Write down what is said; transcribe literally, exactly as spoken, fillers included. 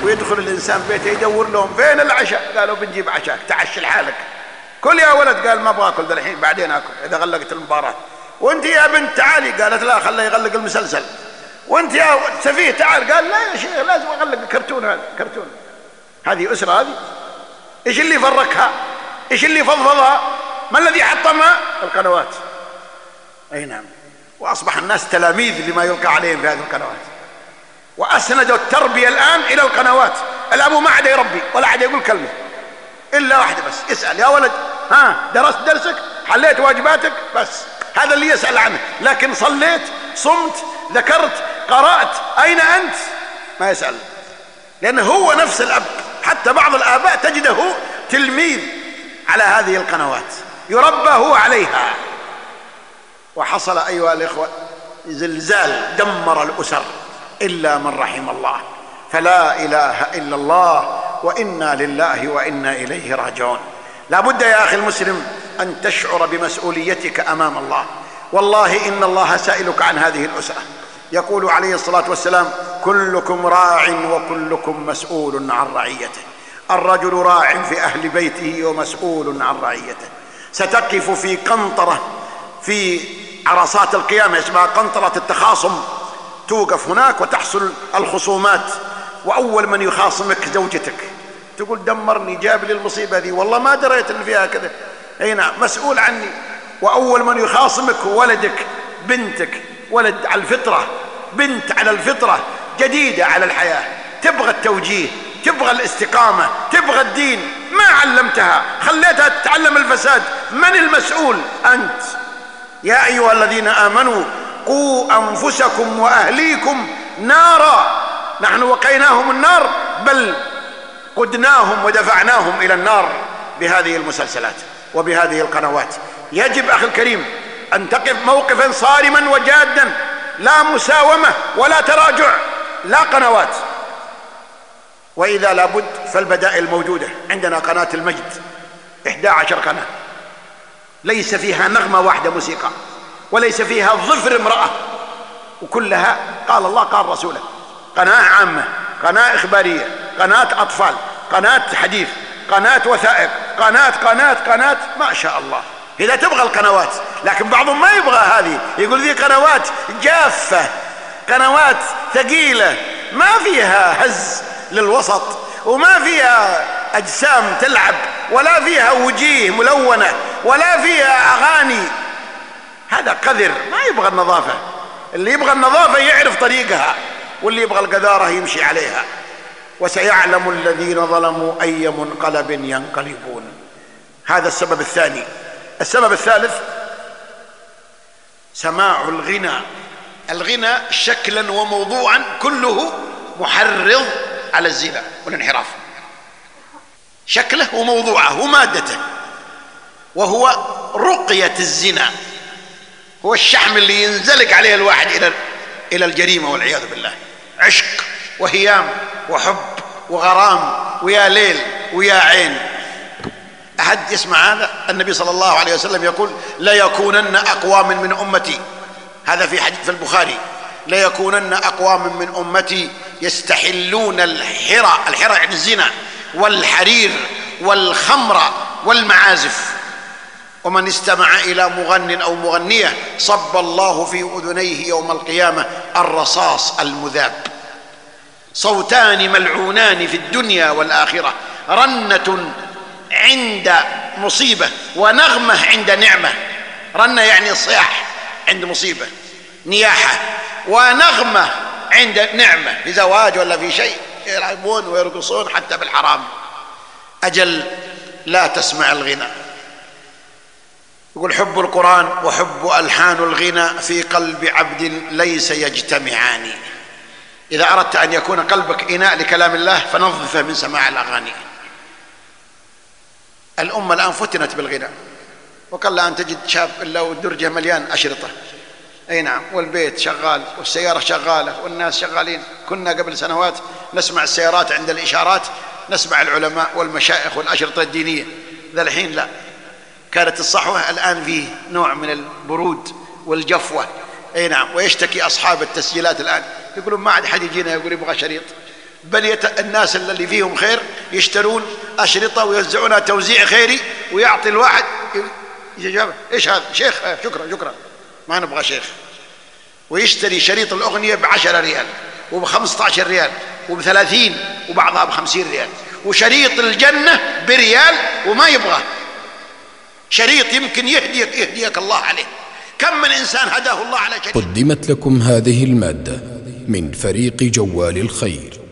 ويدخل الإنسان بيته يدور لهم فين العشاء، قالوا بنجيب عشاك تعشي لحالك، كل يا ولد، قال ما أبغى أكل الحين بعدين أكل إذا غلقت المباراة. وانت يا بنت تعالي، قالت لا خليه يغلق المسلسل. وانت يا سفيه تعال، قال لا يا شيخ لازم اغلق الكرتون، هذا كرتون. هذه أسرة هذه؟ ايش اللي فرقها؟ ايش اللي فضفضها؟ ما الذي حطمها؟ القنوات. اي نعم. واصبح الناس تلاميذ لما يلقى عليهم في هذه القنوات، واسندوا التربية الان الى القنوات. الابو ما عاد يربي ولا عاد يقول كلمة الا واحدة بس، يسأل يا ولد ها درست درسك؟ حليت واجباتك؟ بس هذا اللي يسأل عنه. لكن صليت، صمت، ذكرت، قرأت، أين أنت؟ ما يسأل، لأنه هو نفس الأب. حتى بعض الآباء تجده تلميذ على هذه القنوات، يربى هو عليها. وحصل أيها الإخوة زلزال دمر الأسر إلا من رحم الله. فلا إله إلا الله وإنا لله وإنا إليه راجعون. لا بد يا أخي المسلم أن تشعر بمسؤوليتك أمام الله. والله إن الله سائلك عن هذه الأسرة. يقول عليه الصلاة والسلام كلكم راع وكلكم مسؤول عن رعيته. الرجل راع في أهل بيته ومسؤول عن رعيته. ستقف في قنطرة في عرصات القيامة اسمها قنطرة التخاصم، توقف هناك وتحصل الخصومات، وأول من يخاصمك زوجتك، تقول دمرني جاب لي المصيبة ذي والله ما دريت ان فيها كذا. اي نعم مسؤول عني. واول من يخاصمك ولدك، بنتك، ولد على الفطرة، بنت على الفطرة جديدة على الحياة، تبغى التوجيه، تبغى الاستقامة، تبغى الدين، ما علمتها، خليتها تتعلم الفساد. من المسؤول؟ أنت. يا أيها الذين آمنوا قوا أنفسكم وأهليكم نارا. نحن وقيناهم النار، بل قدناهم ودفعناهم إلى النار بهذه المسلسلات وبهذه القنوات. يجب أخي الكريم أن تقف موقفا صارما وجادا، لا مساومة ولا تراجع، لا قنوات. وإذا لابد فالبدائل موجودة. عندنا قناة المجد إحدى عشر قناة، ليس فيها نغمة واحدة موسيقى، وليس فيها ظفر امرأة، وكلها قال الله قال رسوله. قناة عامة، قناة إخبارية، قناة أطفال، قناة حديث، قناة وثائق، قناة قناة قناة ما شاء الله. إذا تبغى القنوات، لكن بعضهم ما يبغى هذه، يقول ذي قنوات جافة، قنوات ثقيلة ما فيها هز للوسط، وما فيها أجسام تلعب، ولا فيها وجيه ملونة، ولا فيها أغاني. هذا قذر، ما يبغى النظافة. اللي يبغى النظافة يعرف طريقها، واللي يبغى القذارة يمشي عليها. وسيعلم الذين ظلموا أي منقلب ينقلبون. هذا السبب الثاني. السبب الثالث سماع الغنى. الغنى شكلا وموضوعا كله محرض على الزنا والانحراف، شكله وموضوعه ومادته، وهو رقية الزنا، هو الشحم اللي ينزلق عليه الواحد إلى إلى الجريمة والعياذ بالله. عشق وهيام وحب وغرام ويا ليل ويا عين. أحد يسمع هذا؟ النبي صلى الله عليه وسلم يقول لا يكونن أقوام من أمتي، هذا في حديث في البخاري، لا يكونن أقوام من أمتي يستحلون الحرى، الحرى يعني الزنا، والحرير والخمر والمعازف، ومن استمع إلى مغن أو مغنية صب الله في أذنيه يوم القيامة الرصاص المذاب. صوتان ملعونان في الدنيا والآخرة، رنة عند مصيبة ونغمة عند نعمة. رنة يعني صياح عند مصيبة، نياحة، ونغمة عند نعمة، في زواج ولا في شيء يلعبون ويرقصون حتى بالحرام. أجل لا تسمع الغنى. يقول حب القرآن وحب ألحان الغنى في قلب عبد ليس يجتمعان. إذا أردت أن يكون قلبك إناء لكلام الله فنظفه من سماع الأغاني. الأمة الآن فتنت بالغنى، وقل أن تجد شاب إلا والدرجة مليان أشرطة. أي نعم، والبيت شغال والسيارة شغالة والناس شغالين. كنا قبل سنوات نسمع السيارات عند الإشارات، نسمع العلماء والمشايخ والأشرطة الدينية. ذا الحين لا، كانت الصحوة، الآن فيه نوع من البرود والجفوة. أي نعم. ويشتكي أصحاب التسجيلات الآن يقولون ما عاد حد يجينا يقول يبغى شريط، بل يت... الناس اللي فيهم خير يشترون أشرطة ويوزعونها توزيع خيري، ويعطي الواحد يجاب إيش هذا شيخ، شكرا شكرا ما نبغى شيخ، ويشتري شريط الأغنية بعشرة ريال وبخمسة عشر ريال وبثلاثين وبعضها بخمسين ريال، وشريط الجنة بريال وما يبغاه، شريط يمكن يهديك يهديك الله عليه. كم من إنسان هداه الله على شريط. قدمت لكم هذه المادة من فريق جوال الخير.